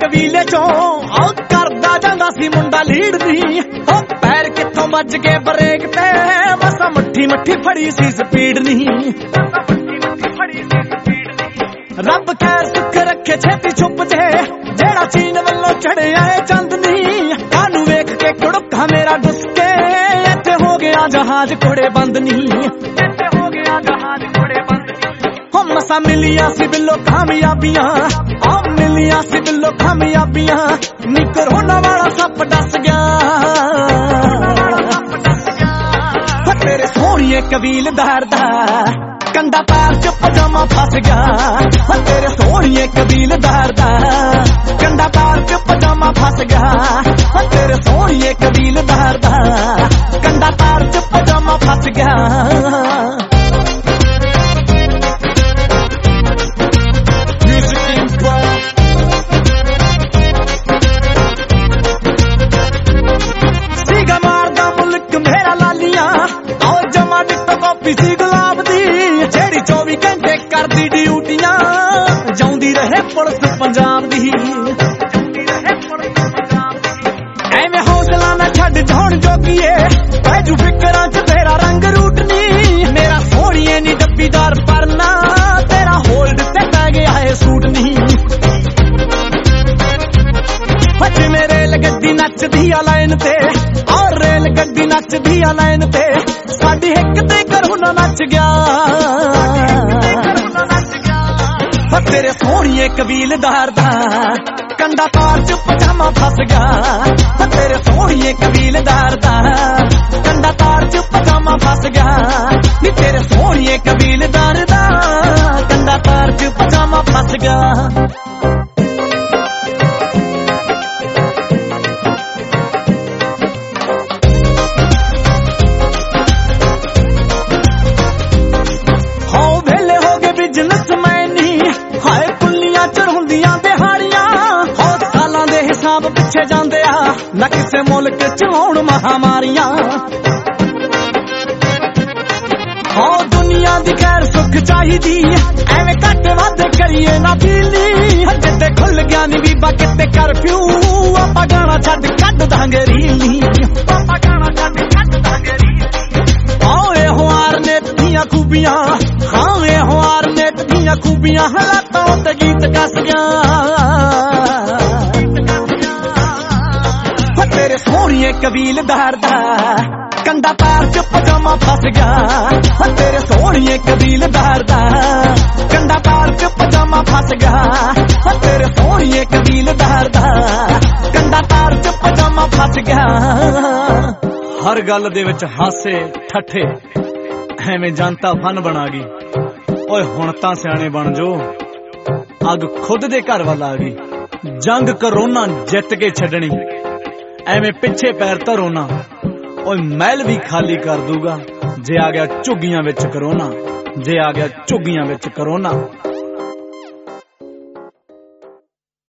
ਕਬੀਲੇ ਚੋਂ ਆ ਕਰਦਾ ਜਾਂਦਾ ਸੀ ਮੁੰਡਾ ਲੀਡ ਦੀ ਹੋ ਪੈਰ ਕਿੱਥੋਂ ਵੱਜ ਕੇ ਬ੍ਰੇਕ ਤੇ ਮਸਾਂ ਮੱਠੀ ਮੱਠੀ ਫੜੀ ਸੀ ਸਪੀਡ ਨਹੀਂ ਰੱਬ ਖੈਰ ਸੁੱਖ ਰੱਖੇ ਛੇਤੀ ਛੁੱਪ ਜੇ ਜਿਹੜਾ ਚੀਨ ਵੱਲੋਂ ਚੜਿਆ ਏ ਚੰਦ ਨਹੀਂ ਕਾਨੂੰ ਵੇਖ ਕੇ ਕੁੜਕਾ ਮੇਰਾ ਗੁੱਸੇ ਇੱਥੇ ਹੋ ਗਿਆ ਜਹਾਜ਼ ਕੋੜੇ ਬੰਦ ਨਹੀਂ ਇੱਥੇ ਹੋ ਗਿਆ ਜਹਾਜ਼ ਕੋੜੇ ਬੰਦ ਹੋ ਮਸਾਂ ਮਿਲੀਆਂ ਸੀ ਬਿੱਲੋ ਕਾਮਯਾਬੀਆਂ ਆ ਮਿਲੀਆਂ ਸੀ ਬਿੱਲੋ ਕਾਮਯਾਬੀਆਂ ਨੀ ਕਰੋਨਾ ਵਾਲਾ ਸੱਪ ਡਸ ਗਿਆ ਤੇਰੇ ਸੋਹਣੀਏ ਕਬੀਲਦਾਰ ਦਾ ਕੰਡਾ ਪੈਰ ਚ ਪਜਾਮਾ ਫਸ ਗਿਆ ਤੇਰੇ ਸੋਹਣੀਏ ਕਬੀਲਦਾਰ ਦਾ ਕੰਡਾ ਪੈਰ ਚ ਪਜਾਮਾ ਫਸ ਗਿਆ ਤੇਰੇ ਸੋਹਣੀਏ ਕਬੀਲਦਾਰ ਦਾ ਕੰਡਾ ਪੈਰ ਚ ਪਜਾਮਾ ਫਸ ਗਿਆ ਸੀਗਾ ਮਾਰਦਾ ਮੁਲਕ ਮੇਰਾ ਲਾਲੀਆਂ ਆਓ ਜਮਾ ਟਿਕਟੋ ਕਾਪੀ ਸੀ ਗੁਲਾਬ ਦੀ ਜਿਹੜੀ 24 ਘੰਟੇ ਕਰਦੀ ਡਿਊਟੀਆਂ ਜਾਉਂਦੀ ਰਹੇ ਪੁਲਿਸ ਪੰਜਾਬ ਦੀ ਐਵੇਂ ਹੌਸਲਾ ਨਾ ਛੱਡ ਜਾਣ ਜੋਗੀਏ ਪੈਜੂ ਫਿਕਰਾਂ ਚ ਤੇਰਾ ਰੰਗ ਰੂਟ ਨੀ ਮੇਰਾ ਸੋਹਣੀਏ ਨੀ ਡੱਬੀਦਾਰ ਪਰਨਾ ਤੇਰਾ ਹੋਲਡ ਤੇ ਪੈ ਗਿਆ ਏ ਸੂਟ ਨਹੀਂ ਅੱਜ ਮੇਰੇ ਰੇਲ ਗੱਡੀ ਨੱਚਦੀ ਆ ਲਾਈਨ ਤੇ ਔਰ ਰੇਲ ਗੱਡੀ ਨੱਚਦੀ ਆ ਲਾਈਨ ਤੇ ਸਾਡੀ ਹਿੱਕ ਤੇ ਕਰੂਨਾ ਨੱਚ ਗਿਆ ਤੇਰੇ ਸੋਹਣੀਏ ਕਬੀਲਦਾਰ ਦਾ ਕੰਡਾ ਤਾਰ ਚ ਪਜਾਮਾ ਫਸ ਗਿਆ ਤੇਰੇ ਸੋਹਣੀਏ ਕਬੀਲਦਾਰ ਦਾ ਕੰਡਾ ਤਾਰ ਚ ਪਜਾਮਾ ਫਸ ਗਿਆ ਨੀ ਤੇਰੇ ਸੋਹਣੀਏ ਕਬੀਲਦਾਰ ਦਾ ਕੰਡਾ ਤਾਰ ਚ ਪਜਾਮਾ ਫਸ ਗਿਆ ਪਿੱਛੇ ਜਾਂਦੇ ਆ ਨਾ ਕਿਸੇ ਮੁਲਕ ਚ ਹੋਣ ਮਹਾਮਾਰੀਆਂ ਹੋ ਦੁਨੀਆ ਦੀ ਖੈਰ ਸੁੱਖ ਚਾਹੀਦੀ ਐਵੇਂ ਘੱਟ ਵੱਧ ਕਰੀਏ ਨਾ ਪੀਲੀ ਜਿੱਦੇ ਖੁੱਲ ਗਿਆ ਨੀ ਬੀਬਾ ਕਿਤੇ ਕਰਫਿਊ ਆਪਾਂ ਗਾਣਾ ਛੱਡ ਕੱਢ ਦਾਂਗੇ ਰੀਲੀ ਆਪਾਂ ਗਾਣਾ ਛੱਡ ਕੱਢ ਦਾਂਗੇ ਰੀਲੀ ਆਓ ਇਹੋ ਆਰਨੇਤ ਦੀਆਂ ਖੂਬੀਆਂ ਹਾਂ ਇਹੋ ਆਰਨੇਤ ਦੀਆਂ ਖੂਬੀਆਂ ਹਾਲਾਤਾਂ ਉੱਤੇ ਗੀਤ ਕੱਸ ਗਿਆ ਤੇਰੇ ਸੋਹਣੀਏ ਕਬੀਲਦਾਰ ਦਾ ਕੰਡਾ ਪੈਰ ਚ ਪਜਾਮਾ ਫਸ ਗਿਆ ਤੇਰੇ ਸੋਹਣੀਏ ਕਬੀਲਦਾਰ ਦਾ ਕੰਡਾ ਪੈਰ ਚ ਪਜਾਮਾ ਫਸ ਗਿਆ ਤੇਰੇ ਸੋਹਣੀਏ ਕਬੀਲਦਾਰ ਦਾ ਕੰਡਾ ਪੈਰ ਚ ਪਜਾਮਾ ਫਸ ਗਿਆ ਹਰ ਗੱਲ ਦੇ ਵਿੱਚ ਹਾਸੇ ਠੱਠੇ ਐਵੇਂ ਜਨਤਾ ਫਨ ਬਣਾ ਗਈ ਓਏ ਹੁਣ ਤਾਂ ਸਿਆਣੇ ਬਣ ਜੋ ਅੱਗ ਖੁਦ ਦੇ ਘਰ ਵੱਲ ਆ ਗਈ ਜੰਗ ਕਰੋਨਾ ਜਿੱਤ ਕੇ ਛੱਡਣੀ ਐਵੇਂ ਪਿੱਛੇ ਪੈਰ ਧਰੋ ਨਾ ਓਏ ਮਹਿਲ ਵੀ ਖਾਲੀ ਕਰ ਦੂਗਾ ਜੇ ਆ ਗਿਆ ਝੁੱਗੀਆਂ ਵਿੱਚ ਕਰੋਨਾ ਜੇ ਆ ਗਿਆ ਝੁੱਗੀਆਂ ਵਿੱਚ ਕਰੋਨਾ